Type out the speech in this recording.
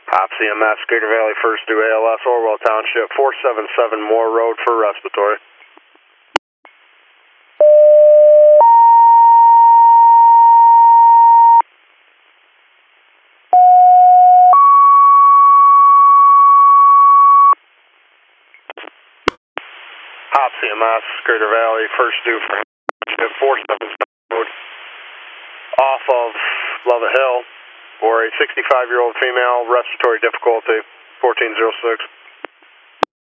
Hop CMS, Gator Valley, first due ALS, Orwell Township, 477 Moore Road for respiratory. Hop CMS, Gator Valley, first due for 477 Road, off of Lovett Hill, for a 65-year-old female, respiratory difficulty, 1406.